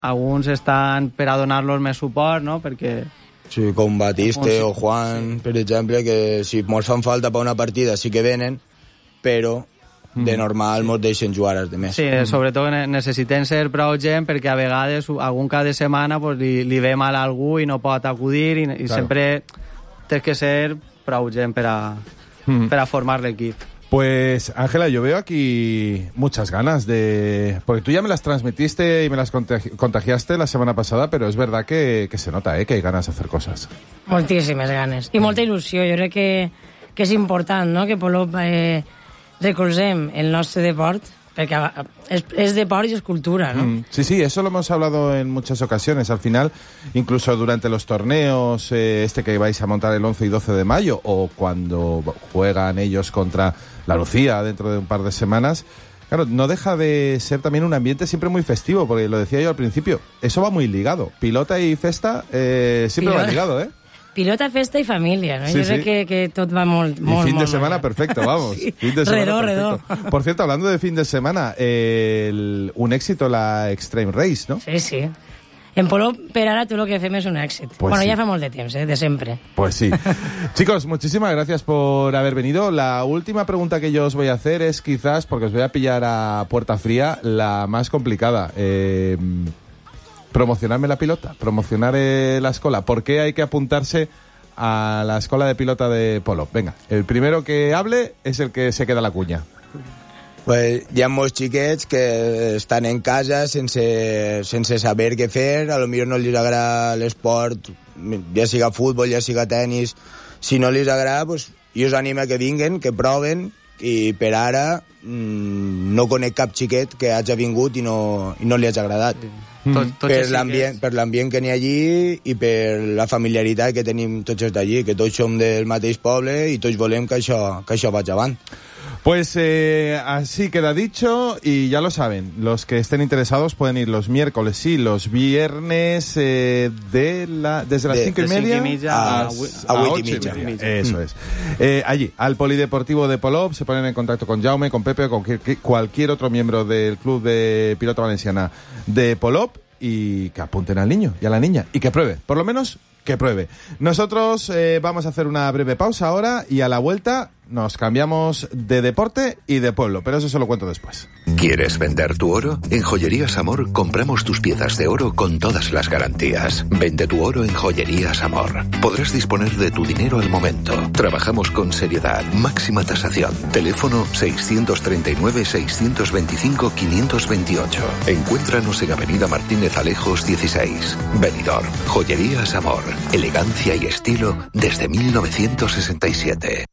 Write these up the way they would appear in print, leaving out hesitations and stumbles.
alguns estan per a donar-los més suport, no? Perquè... Sí, com Batiste o Juan, per exemple, que si mos fan falta per una partida sí que venen, però de normal mos deixen jugar els demés. Sí, sobretot necessitem ser prou gent perquè a vegades algun cap de setmana pues, li ve mal a algú i no pot acudir i claro. Sempre tens que ser prou gent per a formar l'equip. Pues, Ángela, yo veo aquí muchas ganas de... Porque tú ya me las transmitiste y me las contagiaste la semana pasada, pero es verdad que se nota, que hay ganas de hacer cosas. Moltíssimes ganes. I molta il·lusió. Jo crec que és important, no?, que Polop recolzem el nostre deport, perquè es deport y es cultura, ¿no? Sí, eso lo hemos hablado en muchas ocasiones. Al final, incluso durante los torneos, que vais a montar el 11 y 12 de mayo, o cuando juegan ellos contra la Lucía dentro de un par de semanas, claro, no deja de ser también un ambiente siempre muy festivo, porque lo decía yo al principio, eso va muy ligado. Pilota y festa siempre va ligado, Pilota, festa i família, no? Sí, jo crec que tot va molt... Y fin de semana perfecto, vamos. Sí. Fin de semana redó. Por cierto, hablando de fin de semana, un éxito la Extreme Race, ¿no? Sí. En Polop, per ara, tot el que fem és un èxit. Pues bueno, sí. ja fa molt de temps, de sempre. Pues sí. Chicos, muchísimas gracias por haber venido. La última pregunta que yo os voy a hacer es quizás, porque os voy a pillar a puerta fría, la más complicada. Promocionarme la pilota, promocionar la escola. ¿Por qué hay que apuntarse a la escola de pilota de Polop? Venga, el primero que hable es el que se queda la cuña. Pues hi ha molts xiquets que estan en casa sense saber què fer, a lo millor no els agrada l'esport, ja siga futbol, ja siga tenis. Si no els agrada, pues, jo us animo a que vinguen, que proven, i per ara no conec cap xiquet que hagi vingut i no li hagi agradat. Per l'ambient que n'hi ha allí i per la familiaritat que tenim tots els d'allí, que tots som del mateix poble i tots volem que això vagi avant. Pues así queda dicho y ya lo saben, los que estén interesados pueden ir los miércoles y los viernes desde las 5:30 a 8:30. Eso es. Allí, al Polideportivo de Polop, se ponen en contacto con Jaume, con Pepe, con cualquier otro miembro del Club de Pilota Valenciana de Polop y que apunten al niño y a la niña y que pruebe, por lo menos que pruebe. Nosotros vamos a hacer una breve pausa ahora y a la vuelta nos cambiamos de deporte y de pueblo, pero eso se lo cuento después. ¿Quieres vender tu oro? En Joyerías Amor compramos tus piezas de oro con todas las garantías. Vende tu oro en Joyerías Amor. Podrás disponer de tu dinero al momento. Trabajamos con seriedad, máxima tasación. Teléfono 639-625-528. Encuéntranos en Avenida Martínez Alejos 16. Benidorm. Joyerías Amor. Elegancia y estilo desde 1967.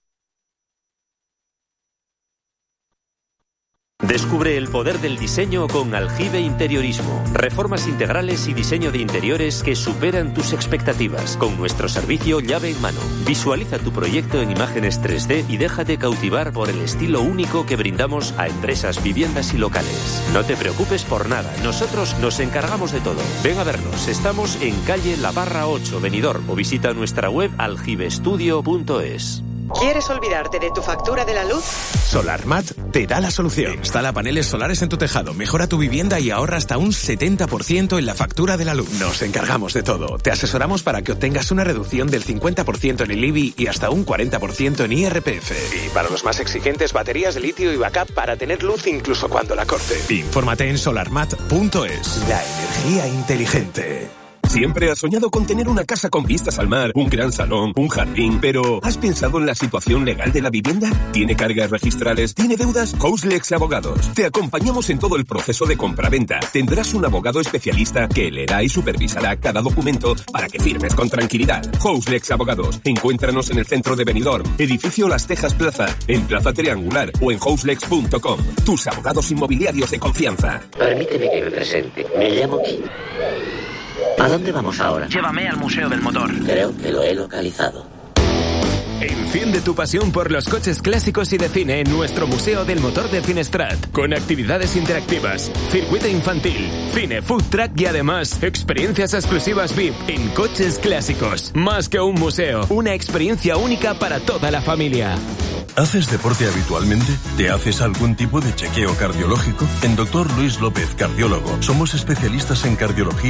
Descubre el poder del diseño con Aljibe Interiorismo. Reformas integrales y diseño de interiores que superan tus expectativas. Con nuestro servicio llave en mano. Visualiza tu proyecto en imágenes 3D y déjate cautivar por el estilo único que brindamos a empresas, viviendas y locales. No te preocupes por nada, nosotros nos encargamos de todo. Ven a vernos, estamos en calle La Barra 8, Benidorm, o visita nuestra web aljibestudio.es. ¿Quieres olvidarte de tu factura de la luz? SolarMat te da la solución. Instala paneles solares en tu tejado, mejora tu vivienda y ahorra hasta un 70% en la factura de la luz. Nos encargamos de todo. Te asesoramos para que obtengas una reducción del 50% en el IBI y hasta un 40% en IRPF. Y para los más exigentes, baterías de litio y backup para tener luz incluso cuando la corte. Infórmate en solarmat.es. La energía inteligente. Siempre has soñado con tener una casa con vistas al mar, un gran salón, un jardín, pero ¿has pensado en la situación legal de la vivienda? ¿Tiene cargas registrales? ¿Tiene deudas? Houselex Abogados. Te acompañamos en todo el proceso de compraventa. Tendrás un abogado especialista que leerá y supervisará cada documento para que firmes con tranquilidad. Houselex Abogados. Encuéntranos en el centro de Benidorm, edificio Las Tejas Plaza, en Plaza Triangular o en houselex.com. Tus abogados inmobiliarios de confianza. Permíteme que me presente. Me llamo Kim. ¿A dónde vamos ahora? Llévame al Museo del Motor. Creo que lo he localizado. Enciende tu pasión por los coches clásicos y de cine en nuestro Museo del Motor de Finestrat, con actividades interactivas, circuito infantil, cine, food truck y además experiencias exclusivas VIP en coches clásicos. Más que un museo, una experiencia única para toda la familia. ¿Haces deporte habitualmente? ¿Te haces algún tipo de chequeo cardiológico? En Dr. Luis López, cardiólogo, somos especialistas en cardiología